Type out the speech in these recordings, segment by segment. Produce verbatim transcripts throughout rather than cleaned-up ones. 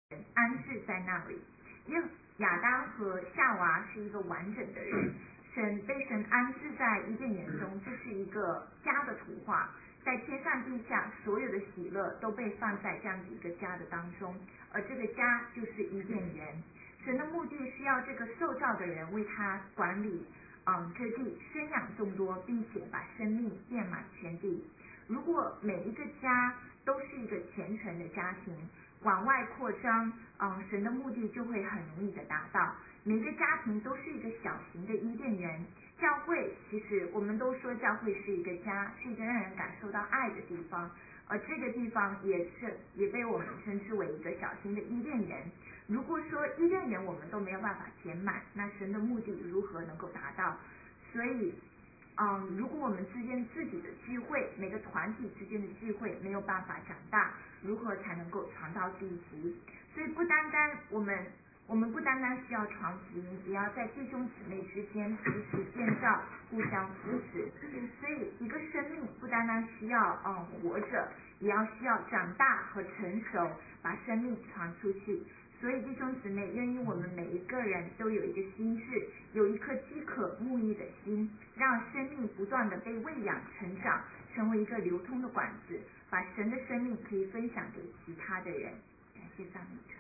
安置在那里。因为亚当和夏娃是一个完整的人，神被神安置在伊甸园中，这是一个家的图画，在天上地下所有的喜乐都被放在这样子一个家的当中，而这个家就是伊甸园。神的目的是要这个受造的人为他管理嗯这地，生养众多，并且把生命遍满全地。如果每一个家都是一个虔诚的家庭，往外扩张，嗯，神的目的就会很容易的达到。每个家庭都是一个小型的伊甸园。教会其实我们都说教会是一个家，是一个让人感受到爱的地方，而这个地方也是也被我们称之为一个小型的伊甸园。如果说伊甸园我们都没有办法填满，那神的目的如何能够达到？所以嗯，如果我们之间自己的聚会，每个团体之间的聚会没有办法长大，如何才能够传到地极？所以不单单我们我们不单单需要传福音，也要在弟兄姊妹之间彼此建造，互相扶持。所以一个生命不单单需要嗯活着，也要需要长大和成熟，把生命传出去。所以弟兄姊妹，愿意我们每一个人都有一个心志，有一颗饥渴慕义的心，让生命不断的被喂养成长，成为一个流通的管子，把神的生命可以分享给其他的人。感谢赞美主。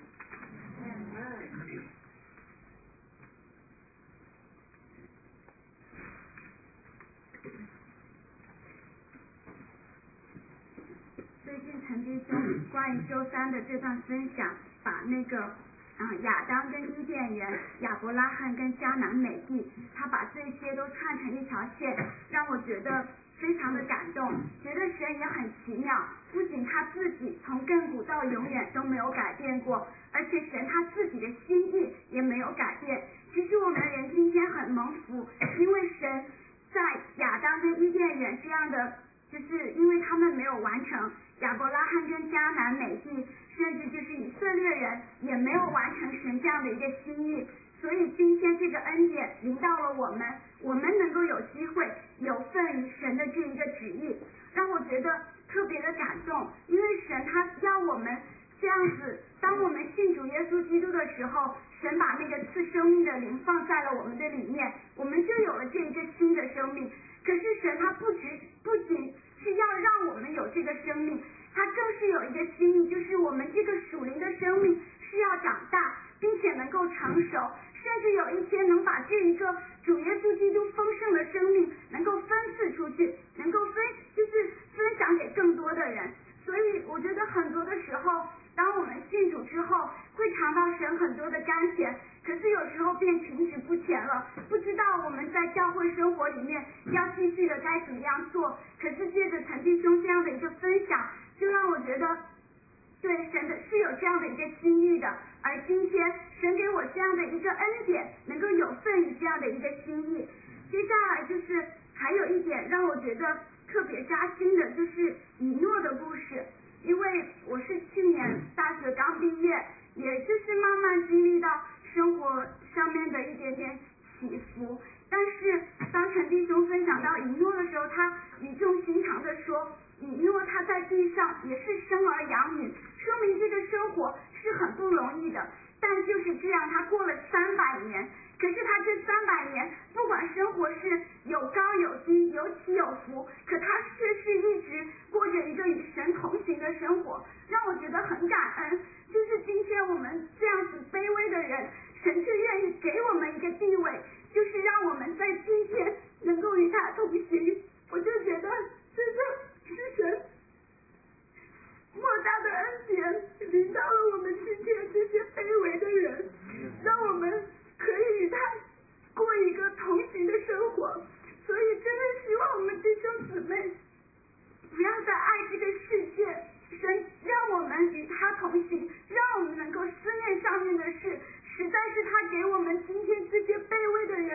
最近陈弟兄关于周三的这段分享，把那个嗯，亚当跟伊甸园，亚伯拉罕跟迦南美地，他把这些都串成一条线，让我觉得非常的感动，觉得神也很奇妙，不仅他自己从亘古到永远都没有改变过，而且神他自己的心意也没有改变。其实我们人今天很蒙福，因为神在亚当跟伊甸园这样的，就是因为他们没有完成，亚伯拉罕跟迦南美地，甚至就是以色列人也没有完成神这样的一个心意，所以今天这个恩典临到了我们，我们能够有机会有份于神的这一个旨意，让我觉得特别的感动。因为神他要我们这样子，当我们信主耶稣基督的时候，神把那个赐生命的灵放在了我们的里面，我们就有了这一个新的生命。可是神他不只不仅是要让我们有这个生命，他更是有一个心意，就是我们这个属灵的生命是要长大，并且能够成熟，甚至有一天能把这一个主耶稣基督丰盛的生命能够分赐出去，能够分就是分享给更多的人。所以我觉得很多的时候，当我们信主之后，会尝到神很多的甘甜，可是有时候便停止不前了，不知道我们在教会生活里面要继续的该怎么样做。可是借着陈弟兄这样的一个分享，就让我觉得对神的是有这样的一个心意的，而今天神给我这样的一个恩典，能够有份于这样的一个心意。接下来就是还有一点让我觉得特别扎心的，就是以诺的故事。因为我是去年大学刚毕业，也就是慢慢经历到生活上面的一点点起伏，但是当陈弟兄分享到以诺的时候，他语重心长的说，以诺他在地上也是生儿养女，说明这个生活是很不容易的，但就是这样他过了三百年，可是他这三百年不管生活是有高有低，有起有伏，可他却是一直过着一个与神同行的生活，让我觉得很感恩。就是今天我们这样子卑微的人，神却愿意给我们一个地位，就是让我们在今天能够与他同行。我就觉得真的是神莫大的恩典临到了我们今天这些卑微的人，让我们可以与他过一个同行的生活。所以真的希望我们弟兄姊妹不要再爱这个世界，神让我们与他同行，让我们能够思念上面的事，实在是他给我们今天这些卑微的人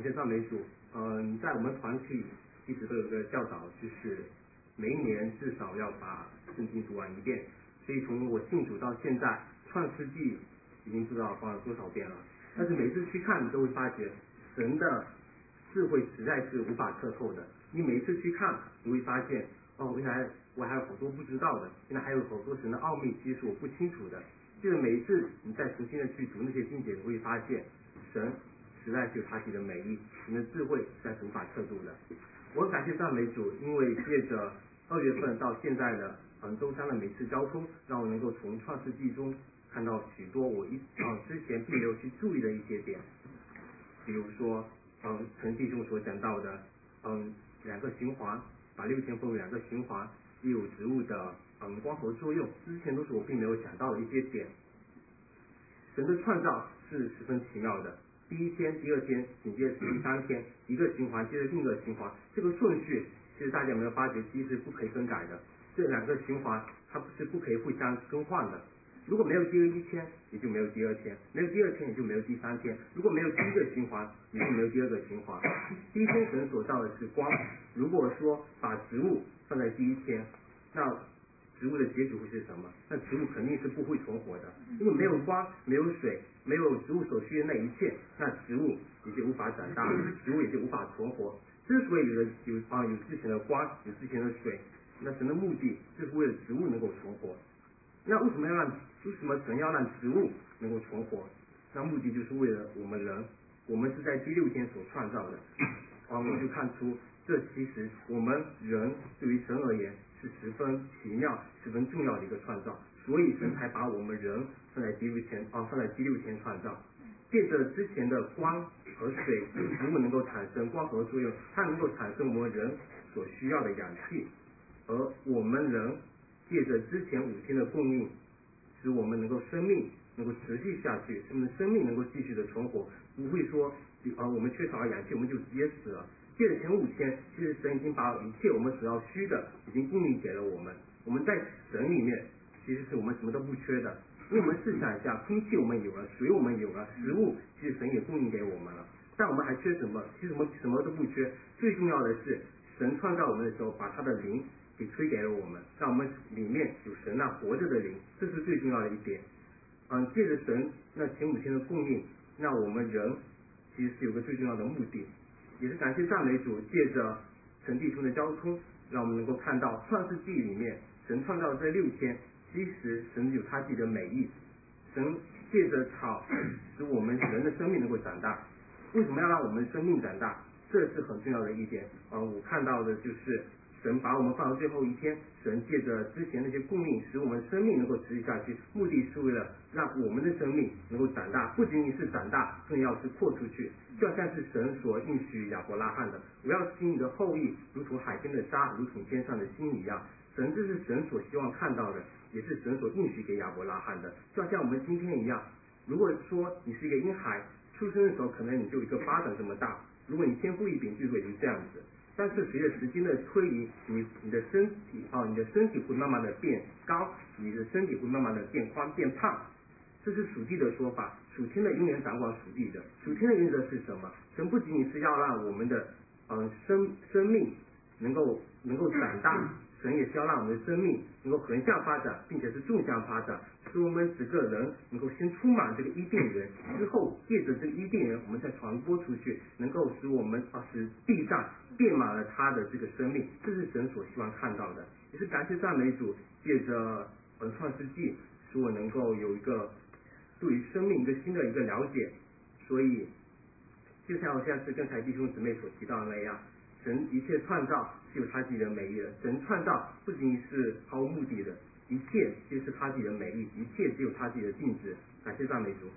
谢赞美主。嗯，在我们团体一直都有个教导，就是每一年至少要把圣经读完一遍。所以从我信主到现在，创世纪已经不知道翻了多少遍了。但是每次去看，你都会发觉神的智慧实在是无法测透的。你每次去看，你会发现，哦，原来我还有好多不知道的，原来还有好多神的奥秘，其实是我不清楚的。就是每一次你再重新的去读那些经节，你会发现神实在是有他自己的美意，神的智慧实在是无法测度的。我很感谢赞美主，因为借着二月份到现在的嗯周三的每次交通，让我能够从创世纪中看到许多我一嗯之前并没有去注意的一些点，比如说嗯陈弟兄所讲到的嗯两个循环，把六天分为两个循环，也有植物的嗯光合作用，之前都是我并没有想到的一些点。神的创造是十分奇妙的，第一天、第二天，紧接着是第三天，一个循环接着另一个循环，这个顺序其实大家有没有发觉，其实不可以更改的。这两个循环它不是不可以互相更换的。如果没有第二一天，也就没有第二天；没有第二天，也就没有第三天。如果没有第一个循环，也就没有第二个循环。第一天神所造的是光，如果说把植物放在第一天，那植物的结局会是什么？那植物肯定是不会存活的，因为没有光、没有水、没有植物所需的那一切，那植物也就无法长大，植物也就无法存活。之所以有的有啊有之前的光，有之前的水，那神的目的就是为了植物能够存活。那为什么要让为什么神要让植物能够存活？那目的就是为了我们人，我们是在第六天所创造的。啊，我就看出这其实我们人对于神而言是十分奇妙、十分重要的一个创造，所以神才把我们人放在第六天啊，放在第六天创造。借着之前的光和水，植物能够产生光合作用，它能够产生我们人所需要的氧气，而我们人借着之前五天的供应，使我们能够生命能够持续下去，使我们的生命能够继续的存活，不会说啊我们缺少了氧气我们就直接死了。借着前五天，其实神已经把一切我们所要需的已经供应给了我们。我们在神里面，其实是我们什么都不缺的。因为我们试想一下，空气我们有了，水我们有了，食物其实神也供应给我们了，但我们还缺什么？其实我们什么都不缺。最重要的是，神创造我们的时候，把他的灵给吹给了我们，让我们里面有神那活着的灵，这是最重要的一点。嗯，借着神那前五天的供应，那我们人其实是有个最重要的目的，也是感谢赞美主，借着陈弟兄的交通，让我们能够看到创世纪里面神创造这六天，其实神有他自己的美意。神借着草使我们人的生命能够长大。为什么要让我们生命长大？这是很重要的一点。呃，我看到的就是神把我们放到最后一天，神借着之前那些供应，使我们生命能够持续下去，目的是为了让我们的生命能够长大，不仅仅是长大，更要是扩出去。就好像是神所应许亚伯拉罕的，我要使你的后裔如同海边的沙，如同天上的星一样。神这是神所希望看到的，也是神所应许给亚伯拉罕的。就好像我们今天一样，如果说你是一个婴孩，出生的时候可能你就一个巴掌这么大，如果你天赋异禀，最多也就这样子。但是随着时间的推移，你你的身体啊，你的身体会慢慢的变高，你的身体会慢慢的变宽变胖。这是属地的说法，属天的永远掌管属地的。属天的原则是什么？神不仅仅是要让我们的嗯、呃、生生命能够能够长大，神也是要让我们的生命能够横向发展，并且是纵向发展，使我们整个人能够先充满这个伊甸园，之后借着这个伊甸园，我们再传播出去，能够使我们啊使地上遍满了他的这个生命，这是神所希望看到的。也是感谢赞美主，借着呃创世纪，使我能够有一个对于生命一个新的一个了解。所以就像我像是刚才弟兄姊妹所提到的那样，神一切创造是有他自己的美意的。神创造不仅仅是毫无目的的，一切皆是他自己的美意，一切只有他自己的定旨。感谢赞美主。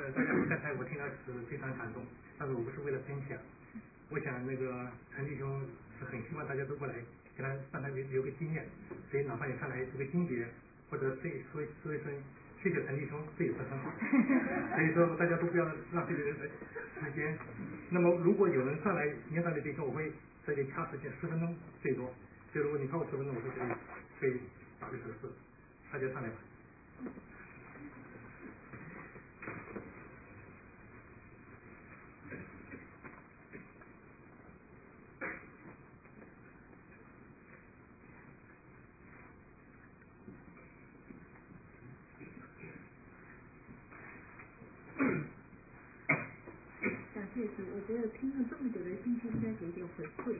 呃，大家刚才我听了是非常感动，但是我不是为了分享。我想那个陈弟兄是很希望大家都过来，给他让他留留个纪念，所以哪怕你上来读个经节，或者说说说一声谢谢陈弟兄，这也是很好。所以说大家都不要浪费这个时间。那么如果有人上来年长的弟兄，我会这里掐时间十分钟最多。所以如果你超过十分钟，我会这里会打个手势，大家上来吧。 感谢主，我觉得听了这么久的信息，应该给点回馈。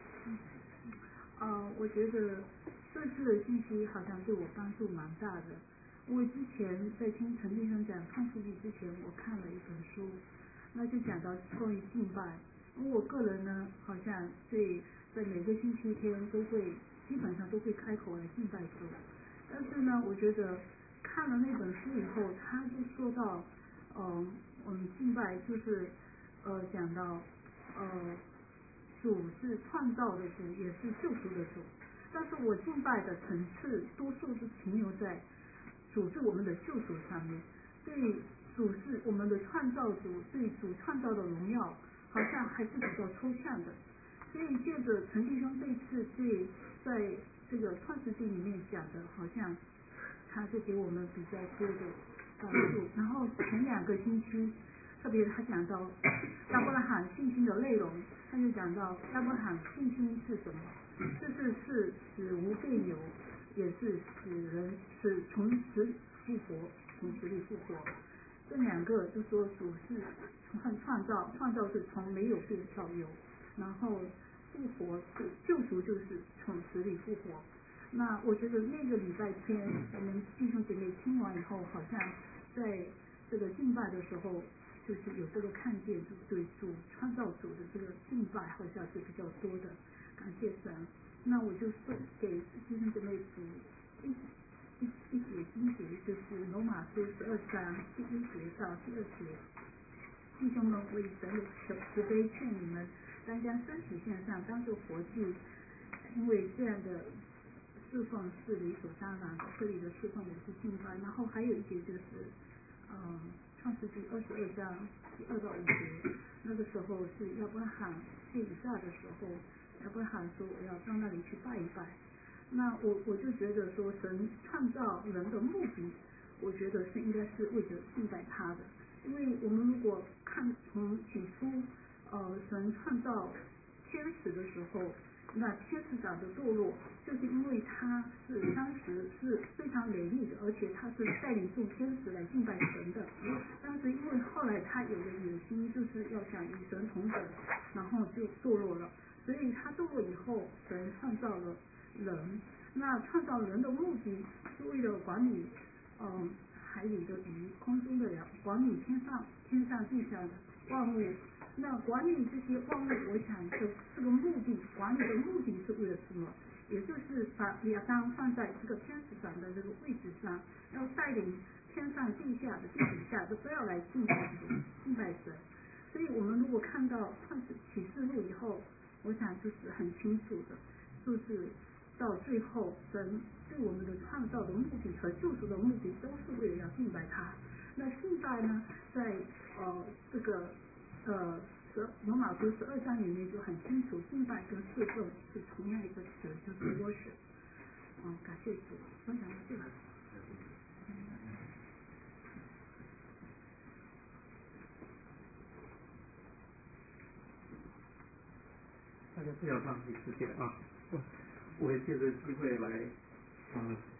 呃，我觉得这次的信息好像对我帮助蛮大的。因为之前在听陈弟兄讲创世纪之前，我看了一本书，那就讲到关于敬拜。因为我个人呢，好像对在每个星期天都会基本上都会开口来敬拜主。但是呢，我觉得看了那本书以后，他就说到，呃，我们敬拜就是呃讲到呃。主是创造的主，也是救赎的主。但是我敬拜的层次，多数是停留在主是我们的救赎上面。对主是我们的创造主，对主创造的荣耀，好像还是比较抽象的。所以借着陈弟兄这次对在这个创世纪里面讲的，好像他就给我们比较多的帮助。然后前两个星期，特别他讲到亚伯拉罕信心的内容，他就讲到亚伯拉罕信心是什么？就是是死无变有，也是使人是从死复活，从死里复活。这两个就说主是创创造，创造是从没有变到有，然后复活是救赎，就是从死里复活。那我觉得那个礼拜天，我们弟兄姐妹听完以后，好像在这个敬拜的时候，就是有这个看见，就对主创造主的这个敬拜，好像是比较多的。感谢神。那我就送给弟兄姐妹读一一一节经节，就是罗马书十二章第一节到第二节。弟兄们，我以神的慈悲劝你们，当将身体献上，当作活祭，因为这样的侍奉是理所当然的。这里的侍奉也是敬拜。然后还有一节就是，嗯，创世纪二十二章第二到五节，那个时候是亚伯拉罕献以撒的时候，亚伯拉罕说我要到那里去拜一拜。那我我就觉得说，神创造人的目的，我觉得是应该是为了敬拜他的。因为我们如果看从起初，呃，神创造天使的时候，那天使长的堕落，就是因为他是当时是非常美丽的，而且他是带领众天使来敬拜神的。但是因为后来他有了野心，就是要想与神同等，然后就堕落了。所以他堕落以后，神创造了人。那创造人的目的是为了管理，嗯、呃，海里的鱼，空中的鸟，管理天上天上地下的万物。那管理这些万物，我想这这个目的，管理的目的是为了什么？也就是把亚当放在这个天使长的这个位置上，要带领天上地下的地底下的都要来敬拜主，敬拜神。所以我们如果看到创世启示录以后，我想就是很清楚的，就是到最后神对我们的创造的目的和救赎的目的都是为了要敬拜他。那敬拜呢，在呃这个呃十罗马书十二章里面就很清楚，敬拜跟侍奉是同样一个词，就是 worship。嗯，感谢主，分享到这里。 大家不要浪费时间啊！我也借这个机会来，啊、呃，